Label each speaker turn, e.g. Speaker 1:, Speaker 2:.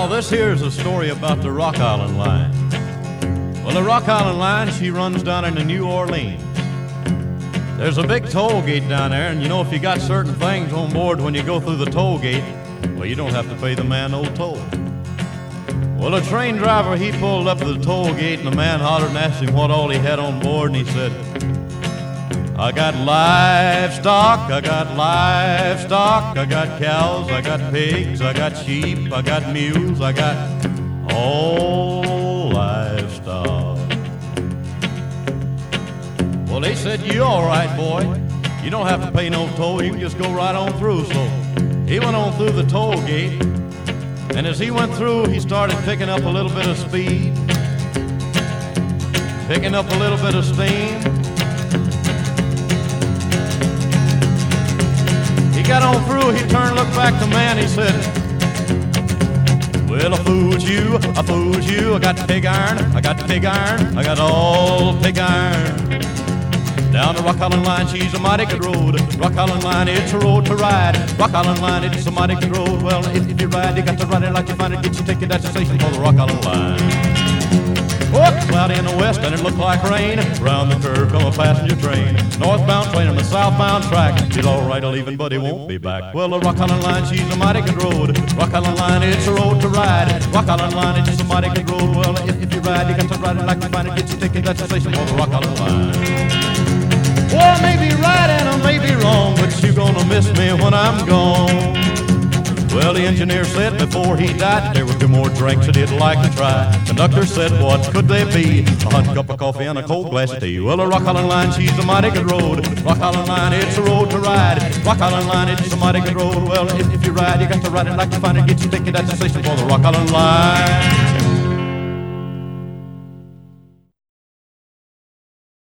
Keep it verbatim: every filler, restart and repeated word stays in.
Speaker 1: Now, this here is a story about the Rock Island Line. Well, the Rock Island Line, she runs down into New Orleans. There's a big toll gate down there, and you know, if you got certain things on board when you go through the toll gate, well, you don't have to pay the man no toll. Well, the train driver, he pulled up to the toll gate, and the man hollered and asked him what all he had on board, and he said, I got livestock, I got livestock, I got cows, I got pigs, I got sheep, I got mules, I got all livestock. Well, they said, you all right, boy. You don't have to pay no toll, you can just go right on through. So he went on through the toll gate, and as he went through, he started picking up a little bit of speed, picking up a little bit of steam. He got on through, he turned, looked back to man, he said, well, I fooled you, I fooled you, I got pig iron, I got pig iron, I got all pig iron. Down the Rock Island Line, she's a mighty good road. Rock Island Line, it's a road to ride. Rock Island Line, it's a mighty good road. Well, if, if you ride, you got to ride it like you find it. Get your ticket at the station for the Rock Island Line. Oh, cloudy in the west and it looked like rain. Round the curve come a passenger train. Northbound train on the southbound track. He's all right leaving, but he won't be back. Well, the Rock Island Line, she's a mighty good road. Rock Island Line, it's a road to ride. Rock Island Line, it's a mighty good road. Well, if, if you ride, you got to ride it like you find it. Get your ticket at the station for the Rock Island Line. Well, I may be right and I may be wrong, but you're gonna miss me when I'm gone. Well, the engineer said before he died there were two more drinks that he'd like to try. Conductor said, what could they be? A hot cup of coffee and a cold glass of tea. Well, the Rock Island Line, she's a mighty good road. Rock Island Line, it's a road to ride. Rock Island Line, it's a mighty good road. Well, if, if you ride, you got to ride it like you find it. Get your ticket at the station for the Rock Island Line.